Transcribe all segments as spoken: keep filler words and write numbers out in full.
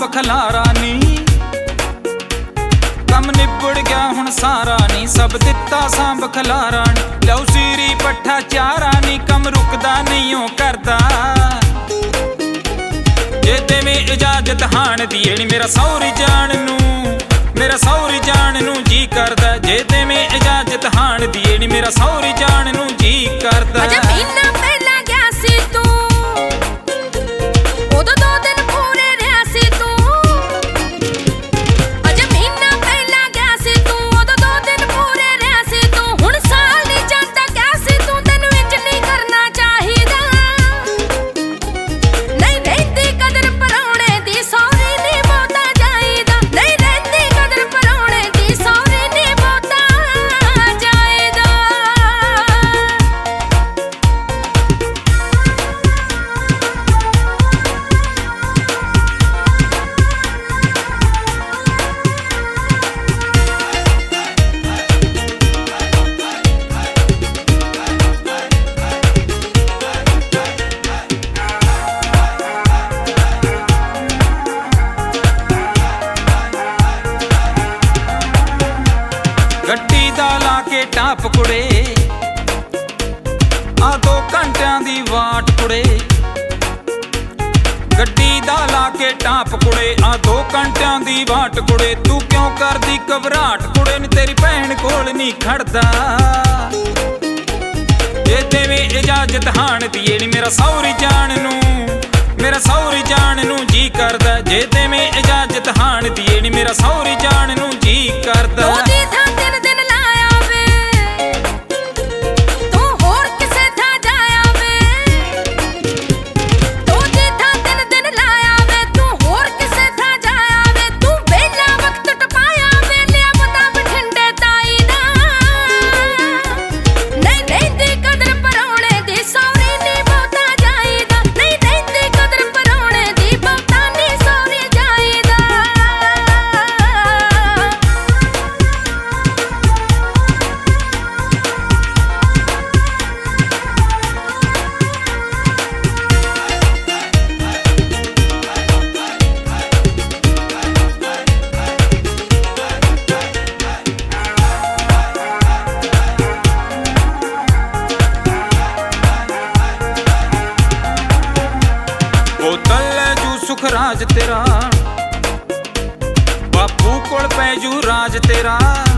खलारा नी कम निबड़ गया हुण सारा नी सब दिता सांभ खलारा नी लऊ सीरी पट्ठा चारा नी कम रुकदा नहीं ओ करदा जे देवे इजाजत हाण दी नी मेरा सौरी जान नू मेरा सौरी जान नू जी करदा जे देवे इजाजत हाण दी नी मेरा सौरी जान नू जी करदा गड्डी दा ला के टाप कुड़े आ दो घंटियां दी वाट कुड़े गड्डी दा ला के टाप कुड़े आ दो घंटियां दी वाट कुड़े तू क्यों करदी घबराहट कुड़े नी तेरी भैन कोल नहीं खड़दा जे देवे इजाजत हाण दी नी मेरा सौरी जान नू मेरा सौरी जान नू जी करदा जे देवे इजाजत हाण दी नी मेरा सौरी जान नू जी करदा सुख राज तेरा बापू कोल पैजू राज तेरा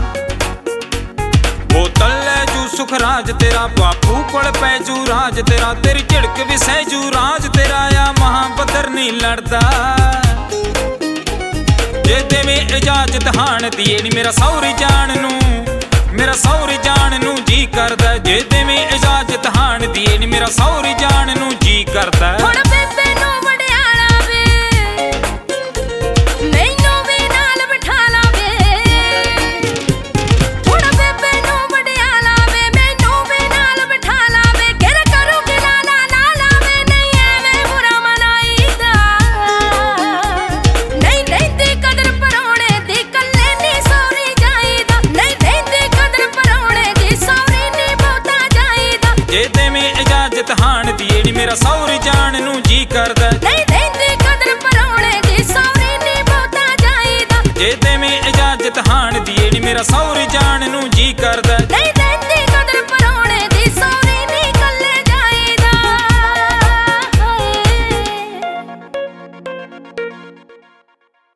बोतल ले जू सुख राज तेरा बापू कोल पैजू राज तेरा तेरी झिड़क भी सहजू राज तेरा या महाबदर नहीं लड़दा जे देवे इजाजत हाण दी नी मेरा सौरी जान नू मेरा सौरी जान नू जी करदा जे देवे इजाजत हाण दी नी मेरा सौरी जान नू जी करदा जे देवे इजाजत हाण दी नी मेरा सौरी